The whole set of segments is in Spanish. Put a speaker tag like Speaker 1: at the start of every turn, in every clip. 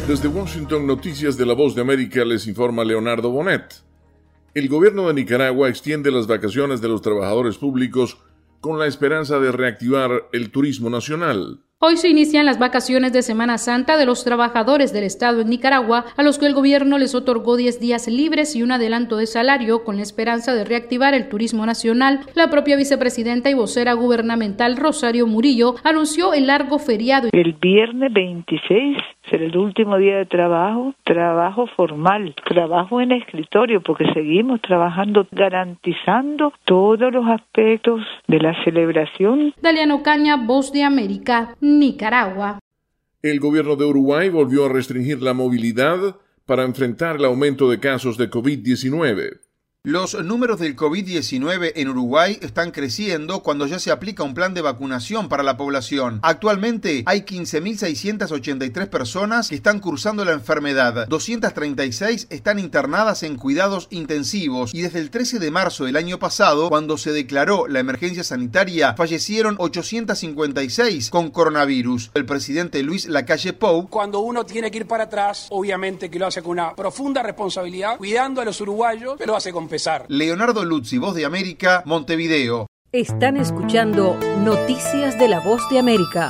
Speaker 1: Desde Washington, Noticias de la Voz de América, les informa Leonardo Bonet. El gobierno de Nicaragua extiende las vacaciones de los trabajadores públicos con la esperanza de reactivar el turismo nacional.
Speaker 2: Hoy se inician las vacaciones de Semana Santa de los trabajadores del Estado en Nicaragua, a los que el gobierno les otorgó 10 días libres y un adelanto de salario con la esperanza de reactivar el turismo nacional. La propia vicepresidenta y vocera gubernamental Rosario Murillo anunció el largo feriado.
Speaker 3: El viernes 26 será el último día de trabajo formal, trabajo en escritorio, porque seguimos trabajando, garantizando todos los aspectos de la celebración.
Speaker 2: Daliano Caña, Voz de América, Nicaragua.
Speaker 1: El gobierno de Uruguay volvió a restringir la movilidad para enfrentar el aumento de casos de COVID-19.
Speaker 4: Los números del COVID-19 en Uruguay están creciendo cuando ya se aplica un plan de vacunación para la población. Actualmente hay 15.683 personas que están cursando la enfermedad, 236 están internadas en cuidados intensivos y desde el 13 de marzo del año pasado, cuando se declaró la emergencia sanitaria, fallecieron 856 con coronavirus. El presidente Luis Lacalle Pou:
Speaker 5: cuando uno tiene que ir para atrás, obviamente que lo hace con una profunda responsabilidad, cuidando a los uruguayos, pero lo hace con pesar.
Speaker 4: Leonardo Luzzi, Voz de América, Montevideo.
Speaker 6: Están escuchando Noticias de la Voz de América.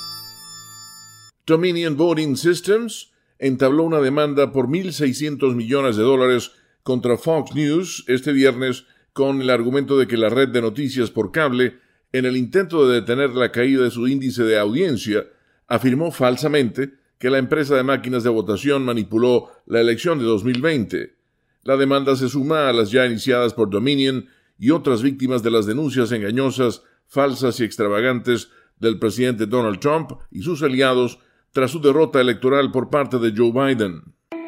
Speaker 1: Dominion Voting Systems entabló una demanda por $1.600 millones contra Fox News este viernes con el argumento de que la red de noticias por cable, en el intento de detener la caída de su índice de audiencia, afirmó falsamente que la empresa de máquinas de votación manipuló la elección de 2020. La demanda se suma a las ya iniciadas por Dominion y otras víctimas de las denuncias engañosas, falsas y extravagantes del presidente Donald Trump y sus aliados tras su derrota electoral por parte de Joe Biden.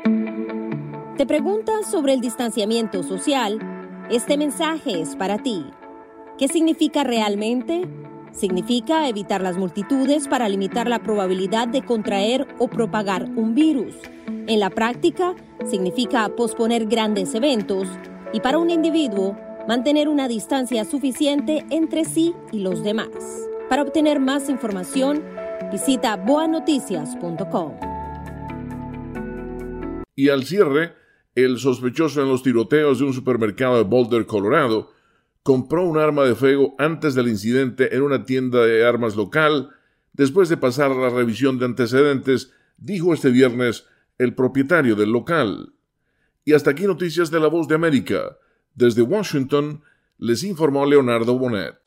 Speaker 7: ¿Te preguntas sobre el distanciamiento social? Este mensaje es para ti. ¿Qué significa realmente? Significa evitar las multitudes para limitar la probabilidad de contraer o propagar un virus. En la práctica, significa posponer grandes eventos y para un individuo, mantener una distancia suficiente entre sí y los demás. Para obtener más información, visita boanoticias.com.
Speaker 1: Y al cierre, el sospechoso en los tiroteos de un supermercado de Boulder, Colorado, compró un arma de fuego antes del incidente en una tienda de armas local, después de pasar la revisión de antecedentes, dijo este viernes el propietario del local. Y hasta aquí Noticias de la Voz de América. Desde Washington, les informó Leonardo Bonet.